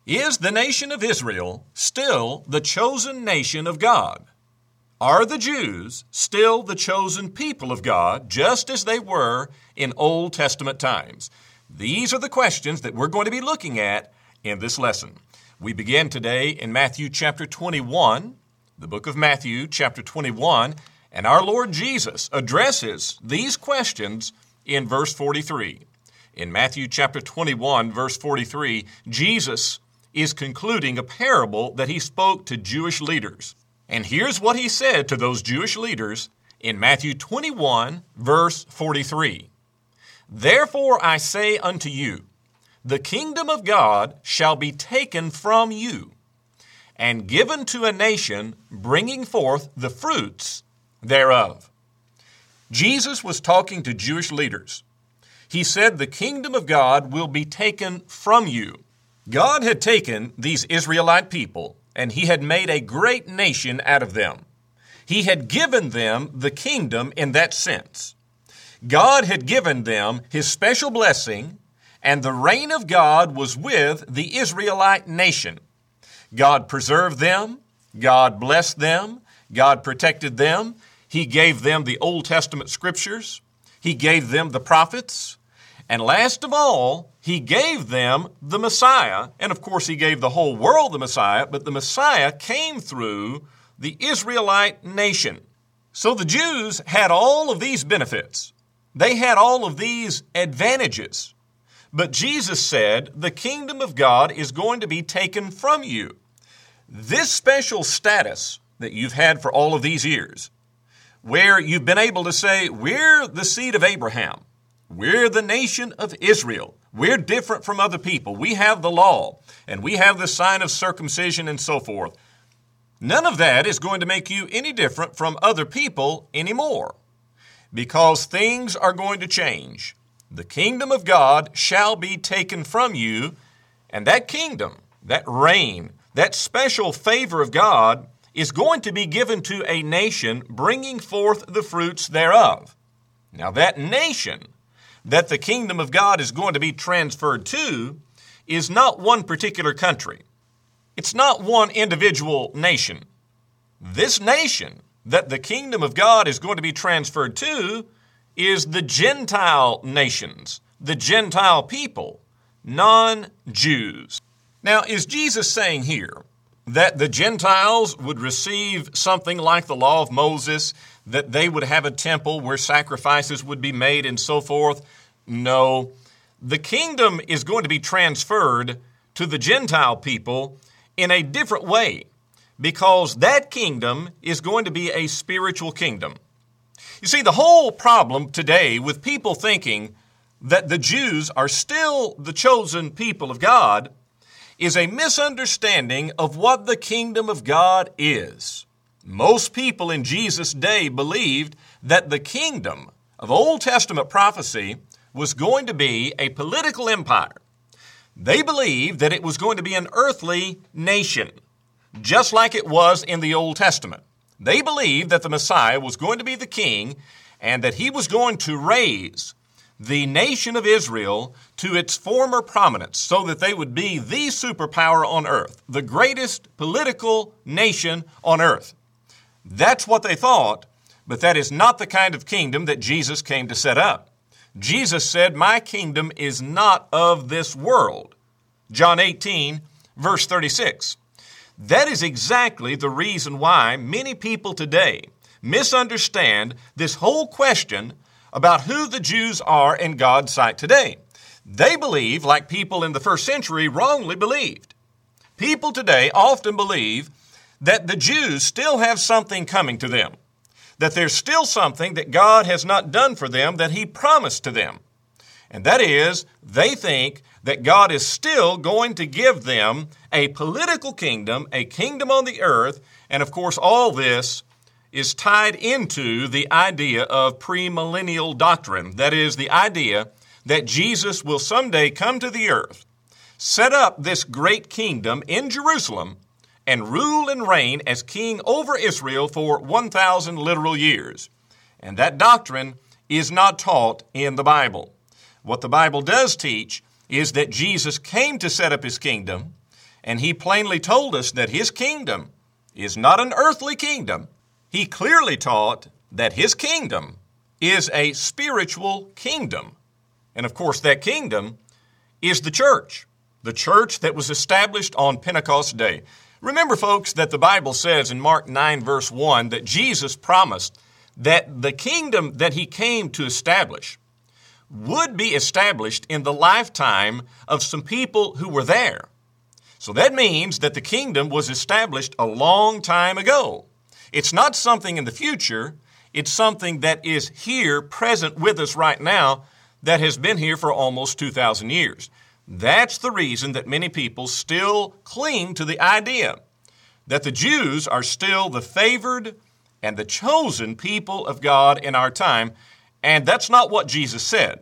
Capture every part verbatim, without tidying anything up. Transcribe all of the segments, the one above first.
Is the nation of Israel still the chosen nation of God? Are the Jews still the chosen people of God, just as they were in Old Testament times? These are the questions that we're going to be looking at in this lesson. We begin today in Matthew chapter twenty-one, the book of Matthew chapter twenty-one, and our Lord Jesus addresses these questions in verse forty-three. In Matthew chapter twenty-one, verse forty-three, Jesus is concluding a parable that he spoke to Jewish leaders. And here's what he said to those Jewish leaders in Matthew twenty-one, verse forty-three. Therefore I say unto you, the kingdom of God shall be taken from you and given to a nation bringing forth the fruits thereof. Jesus was talking to Jewish leaders. He said the kingdom of God will be taken from you. God had taken these Israelite people and he had made a great nation out of them. He had given them the kingdom in that sense. God had given them his special blessing, and the reign of God was with the Israelite nation. God preserved them. God blessed them. God protected them. He gave them the Old Testament scriptures. He gave them the prophets. And last of all, he gave them the Messiah. And of course, he gave the whole world the Messiah, but the Messiah came through the Israelite nation. So the Jews had all of these benefits. They had all of these advantages. But Jesus said, the kingdom of God is going to be taken from you. This special status that you've had for all of these years, where you've been able to say, we're the seed of Abraham. We're the nation of Israel. We're different from other people. We have the law, and we have the sign of circumcision and so forth. None of that is going to make you any different from other people anymore, because things are going to change. The kingdom of God shall be taken from you, and that kingdom, that reign, that special favor of God is going to be given to a nation bringing forth the fruits thereof. Now that nation that the kingdom of God is going to be transferred to is not one particular country. It's not one individual nation. This nation that the kingdom of God is going to be transferred to is the Gentile nations, the Gentile people, non-Jews. Now, is Jesus saying here that the Gentiles would receive something like the law of Moses, that they would have a temple where sacrifices would be made and so forth? No. The kingdom is going to be transferred to the Gentile people in a different way, because that kingdom is going to be a spiritual kingdom. You see, the whole problem today with people thinking that the Jews are still the chosen people of God is a misunderstanding of what the kingdom of God is. Most people in Jesus' day believed that the kingdom of Old Testament prophecy was going to be a political empire. They believed that it was going to be an earthly nation, just like it was in the Old Testament. They believed that the Messiah was going to be the king and that he was going to raise the nation of Israel to its former prominence so that they would be the superpower on earth, the greatest political nation on earth. That's what they thought, but that is not the kind of kingdom that Jesus came to set up. Jesus said, my kingdom is not of this world. John eighteen, verse thirty-six. That is exactly the reason why many people today misunderstand this whole question about who the Jews are in God's sight today. They believe, like people in the first century wrongly believed. People today often believe that the Jews still have something coming to them, that there's still something that God has not done for them that he promised to them. And that is, they think that God is still going to give them a political kingdom, a kingdom on the earth, and of course all this is tied into the idea of premillennial doctrine. That is, the idea that Jesus will someday come to the earth, set up this great kingdom in Jerusalem, and rule and reign as king over Israel for one thousand literal years. And that doctrine is not taught in the Bible. What the Bible does teach is that Jesus came to set up his kingdom, And he plainly told us that his kingdom is not an earthly kingdom. He clearly taught that his kingdom is a spiritual kingdom. And of course, that kingdom is the church, the church that was established on Pentecost Day. Remember, folks, that the Bible says in Mark nine, verse one, that Jesus promised that the kingdom that he came to establish would be established in the lifetime of some people who were there. So that means that the kingdom was established a long time ago. It's not something in the future. It's something that is here, present with us right now, that has been here for almost two thousand years. That's the reason that many people still cling to the idea that the Jews are still the favored and the chosen people of God in our time, and that's not what Jesus said.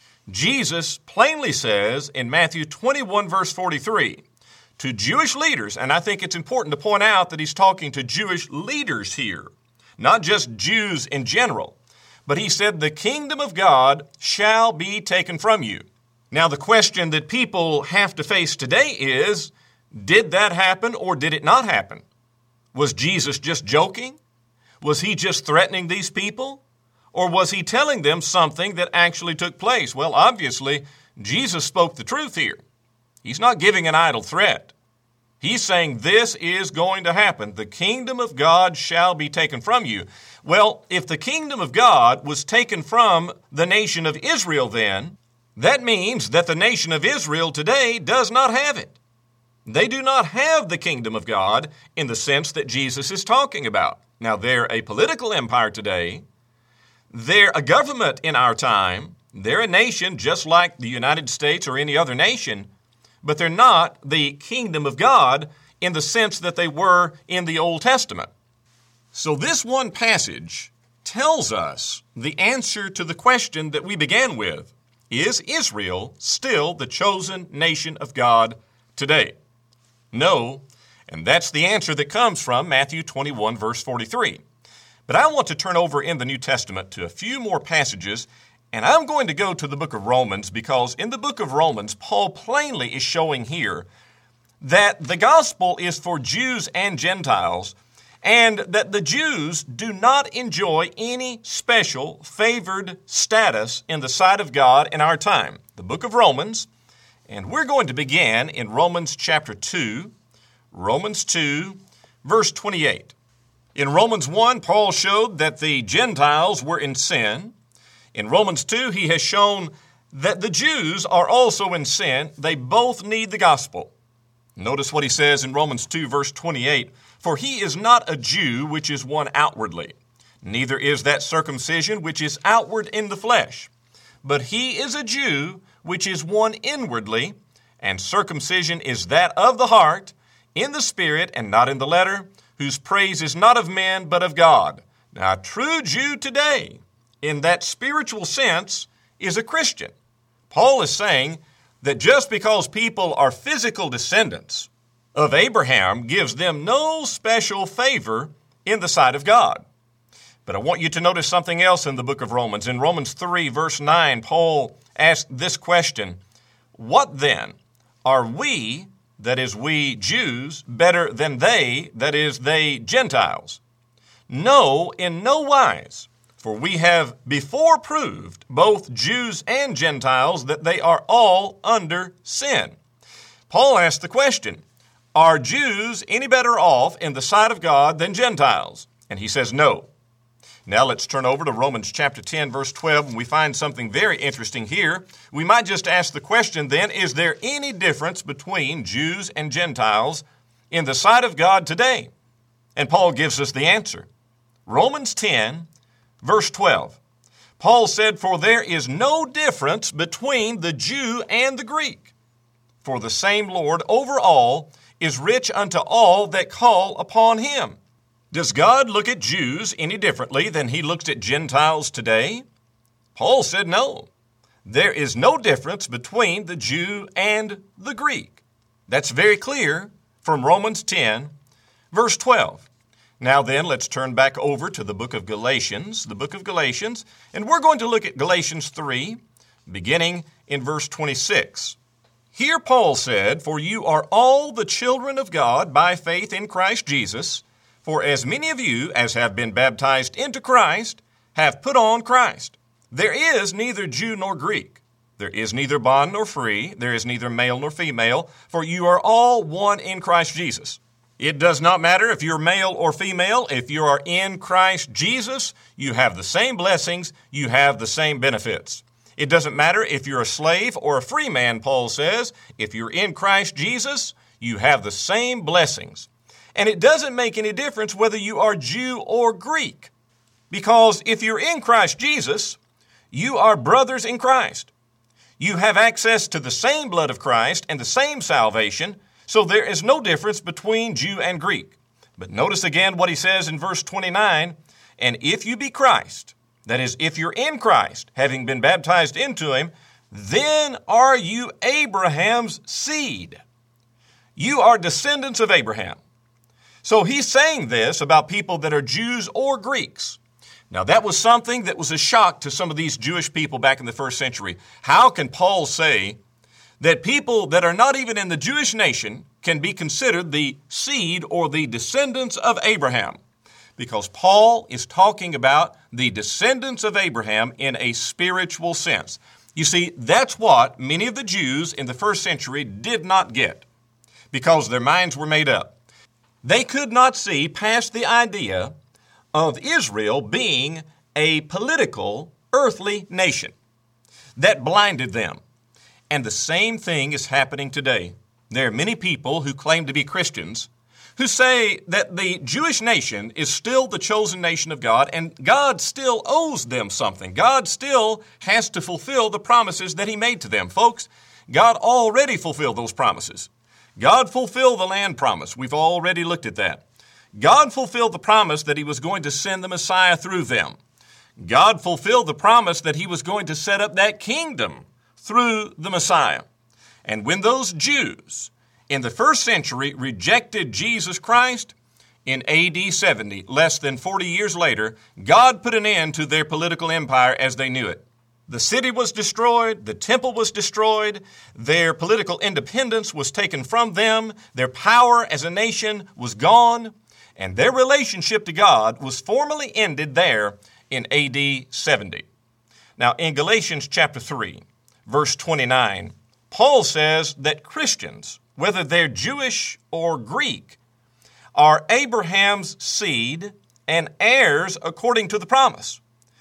Jesus plainly says in Matthew twenty-one, verse forty-three, to Jewish leaders, and I think it's important to point out that he's talking to Jewish leaders here, not just Jews in general, but he said, the kingdom of God shall be taken from you. Now, the question that people have to face today is, did that happen or did it not happen? Was Jesus just joking? Was he just threatening these people? Or was he telling them something that actually took place? Well, obviously, Jesus spoke the truth here. He's not giving an idle threat. He's saying this is going to happen. The kingdom of God shall be taken from you. Well, if the kingdom of God was taken from the nation of Israel then, that means that the nation of Israel today does not have it. They do not have the kingdom of God in the sense that Jesus is talking about. Now, they're a political empire today. They're a government in our time. They're a nation just like the United States or any other nation, but they're not the kingdom of God in the sense that they were in the Old Testament. So this one passage tells us the answer to the question that we began with. Is Israel still the chosen nation of God today? No, and that's the answer that comes from Matthew twenty-one, verse forty-three. But I want to turn over in the New Testament to a few more passages, and I'm going to go to the book of Romans because in the book of Romans, Paul plainly is showing here that the gospel is for Jews and Gentiles, and that the Jews do not enjoy any special favored status in the sight of God in our time. The book of Romans, and we're going to begin in Romans chapter two, Romans two, verse twenty-eight. In Romans one, Paul showed that the Gentiles were in sin. In Romans two, he has shown that the Jews are also in sin. They both need the gospel. Notice what he says in Romans two, verse twenty-eight. For he is not a Jew which is one outwardly, neither is that circumcision which is outward in the flesh. But he is a Jew which is one inwardly, and circumcision is that of the heart, in the spirit and not in the letter, whose praise is not of men but of God. Now, a true Jew today, in that spiritual sense, is a Christian. Paul is saying that just because people are physical descendants of Abraham gives them no special favor in the sight of God. But I want you to notice something else in the book of Romans. In Romans three, verse nine, Paul asked this question, what then? Are we, that is we Jews, better than they, that is they Gentiles? No, in no wise. For we have before proved, both Jews and Gentiles, that they are all under sin. Paul asked the question, are Jews any better off in the sight of God than Gentiles? And he says no. Now let's turn over to Romans chapter ten, verse twelve, and we find something very interesting here. We might just ask the question then, is there any difference between Jews and Gentiles in the sight of God today? And Paul gives us the answer. Romans ten, verse twelve. Paul said, for there is no difference between the Jew and the Greek, for the same Lord over all is rich unto all that call upon him. Does God look at Jews any differently than he looks at Gentiles today? Paul said no. There is no difference between the Jew and the Greek. That's very clear from Romans ten, verse twelve. Now then, let's turn back over to the book of Galatians, the book of Galatians, and we're going to look at Galatians three, beginning in verse twenty-six. Here Paul said, "For you are all the children of God by faith in Christ Jesus. For as many of you as have been baptized into Christ have put on Christ. There is neither Jew nor Greek. There is neither bond nor free. There is neither male nor female. For you are all one in Christ Jesus." It does not matter if you're male or female. If you are in Christ Jesus, you have the same blessings. You have the same benefits. It doesn't matter if you're a slave or a free man, Paul says. If you're in Christ Jesus, you have the same blessings. And it doesn't make any difference whether you are Jew or Greek. Because if you're in Christ Jesus, you are brothers in Christ. You have access to the same blood of Christ and the same salvation, so there is no difference between Jew and Greek. But notice again what he says in verse twenty-nine, "And if you be Christ," that is, if you're in Christ, having been baptized into him, "then are you Abraham's seed." You are descendants of Abraham. So he's saying this about people that are Jews or Greeks. Now that was something that was a shock to some of these Jewish people back in the first century. How can Paul say that people that are not even in the Jewish nation can be considered the seed or the descendants of Abraham? Because Paul is talking about the descendants of Abraham in a spiritual sense. You see, that's what many of the Jews in the first century did not get, because their minds were made up. They could not see past the idea of Israel being a political, earthly nation. That blinded them. And the same thing is happening today. There are many people who claim to be Christians who say that the Jewish nation is still the chosen nation of God, and God still owes them something. God still has to fulfill the promises that he made to them. Folks, God already fulfilled those promises. God fulfilled the land promise. We've already looked at that. God fulfilled the promise that he was going to send the Messiah through them. God fulfilled the promise that he was going to set up that kingdom through the Messiah. And when those Jews in the first century rejected Jesus Christ, in A D seventy, less than forty years later, God put an end to their political empire as they knew it. The city was destroyed, the temple was destroyed, their political independence was taken from them, their power as a nation was gone, and their relationship to God was formally ended there in A D seventy. Now, in Galatians chapter three, verse twenty-nine, Paul says that Christians, whether they're Jewish or Greek, are Abraham's seed and heirs according to the promise.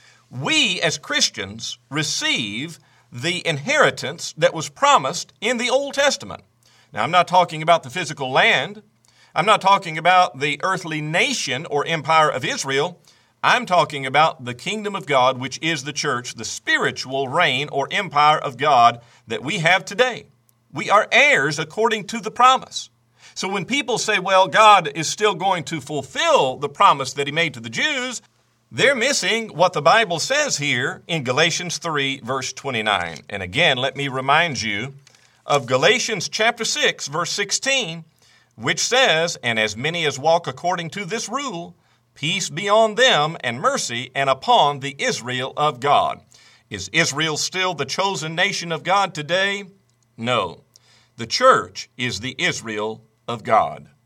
We, as Christians, receive the inheritance that was promised in the Old Testament. Now, I'm not talking about the physical land. I'm not talking about the earthly nation or empire of Israel. I'm talking about the kingdom of God, which is the church, the spiritual reign or empire of God that we have today. We are heirs according to the promise. So when people say, well, God is still going to fulfill the promise that he made to the Jews, they're missing what the Bible says here in Galatians three, verse twenty-nine. And again, let me remind you of Galatians chapter six, verse sixteen, which says, "And as many as walk according to this rule, peace be on them and mercy and upon the Israel of God." Is Israel still the chosen nation of God today? No. The church is the Israel of God.